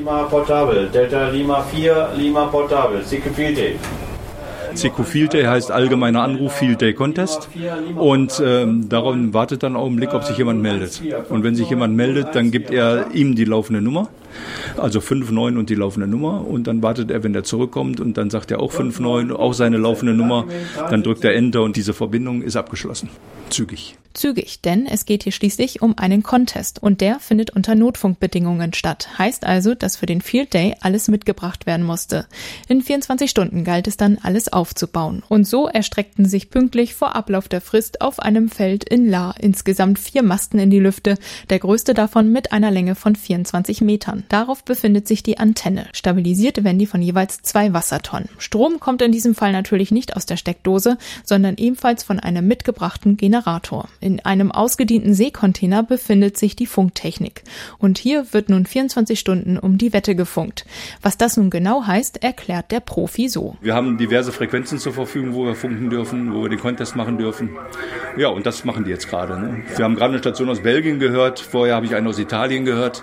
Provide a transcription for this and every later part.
Lima Portable, Delta Lima 4, Lima Portable, CQ Field Day. CQ Field Day heißt allgemeiner Anruf Field Day Contest und daran wartet dann auch im Blick, ob sich jemand meldet. Und wenn sich jemand meldet, dann gibt er ihm die laufende Nummer, also 59 und die laufende Nummer, und dann wartet er, wenn er zurückkommt, und dann sagt er auch 59, auch seine laufende Nummer, dann drückt er Enter und diese Verbindung ist abgeschlossen. Zügig, denn es geht hier schließlich um einen Contest und der findet unter Notfunkbedingungen statt. Heißt also, dass für den Field Day alles mitgebracht werden musste. In 24 Stunden galt es dann, alles aufzubauen. Und so erstreckten sich pünktlich vor Ablauf der Frist auf einem Feld in Lahr insgesamt 4 Masten in die Lüfte, der größte davon mit einer Länge von 24 Metern. Darauf befindet sich die Antenne. Stabilisiert werden die von jeweils 2 Wassertonnen. Strom kommt in diesem Fall natürlich nicht aus der Steckdose, sondern ebenfalls von einem mitgebrachten Generator. In einem ausgedienten Seekontainer befindet sich die Funktechnik. Und hier wird nun 24 Stunden um die Wette gefunkt. Was das nun genau heißt, erklärt der Profi so. Wir haben diverse Frequenzen zur Verfügung, wo wir funken dürfen, wo wir den Contest machen dürfen. Ja, und das machen die jetzt gerade. Ne? Wir haben gerade eine Station aus Belgien gehört, vorher habe ich eine aus Italien gehört.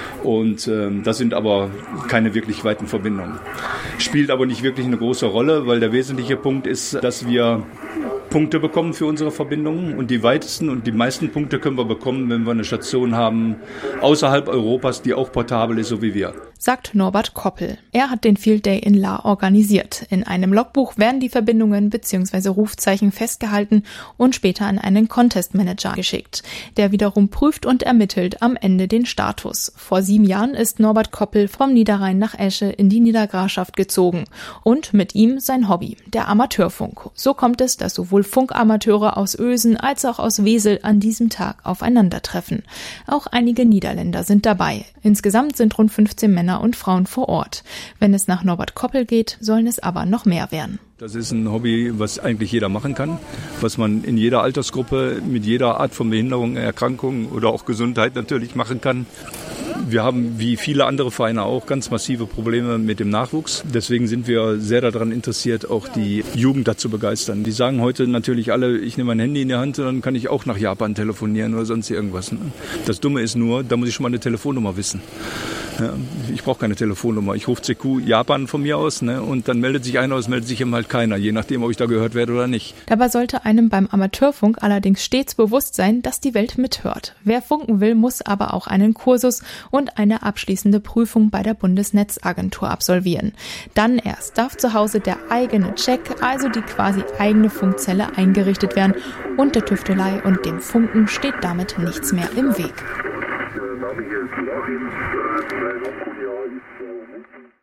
Und das sind aber keine wirklich weiten Verbindungen. Spielt aber nicht wirklich eine große Rolle, weil der wesentliche Punkt ist, dass wir Punkte bekommen für unsere Verbindungen, und die weitesten und die meisten Punkte können wir bekommen, wenn wir eine Station haben außerhalb Europas, die auch portabel ist, so wie wir. Sagt Norbert Koppel. Er hat den Field Day in Lahr organisiert. In einem Logbuch werden die Verbindungen bzw. Rufzeichen festgehalten und später an einen Contest Manager geschickt. Der wiederum prüft und ermittelt am Ende den Status. Vor 7 Jahren ist Norbert Koppel vom Niederrhein nach Esche in die Niedergrafschaft gezogen. Und mit ihm sein Hobby, der Amateurfunk. So kommt es, dass sowohl Funkamateure aus Ösen als auch aus Wesel an diesem Tag aufeinandertreffen. Auch einige Niederländer sind dabei. Insgesamt sind rund 15 Männer und Frauen vor Ort. Wenn es nach Norbert Koppel geht, sollen es aber noch mehr werden. Das ist ein Hobby, was eigentlich jeder machen kann, was man in jeder Altersgruppe mit jeder Art von Behinderung, Erkrankung oder auch Gesundheit natürlich machen kann. Wir haben, wie viele andere Vereine auch, ganz massive Probleme mit dem Nachwuchs. Deswegen sind wir sehr daran interessiert, auch die Jugend dazu begeistern. Die sagen heute natürlich alle, ich nehme mein Handy in die Hand und dann kann ich auch nach Japan telefonieren oder sonst irgendwas. Das Dumme ist nur, da muss ich schon mal eine Telefonnummer wissen. Ja, ich brauche keine Telefonnummer. Ich rufe CQ Japan von mir aus, und dann meldet sich einer, es meldet sich eben halt keiner, je nachdem, ob ich da gehört werde oder nicht. Dabei sollte einem beim Amateurfunk allerdings stets bewusst sein, dass die Welt mithört. Wer funken will, muss aber auch einen Kursus und eine abschließende Prüfung bei der Bundesnetzagentur absolvieren. Dann erst darf zu Hause der eigene Check, also die quasi eigene Funkzelle, eingerichtet werden und der Tüftelei und dem Funken steht damit nichts mehr im Weg.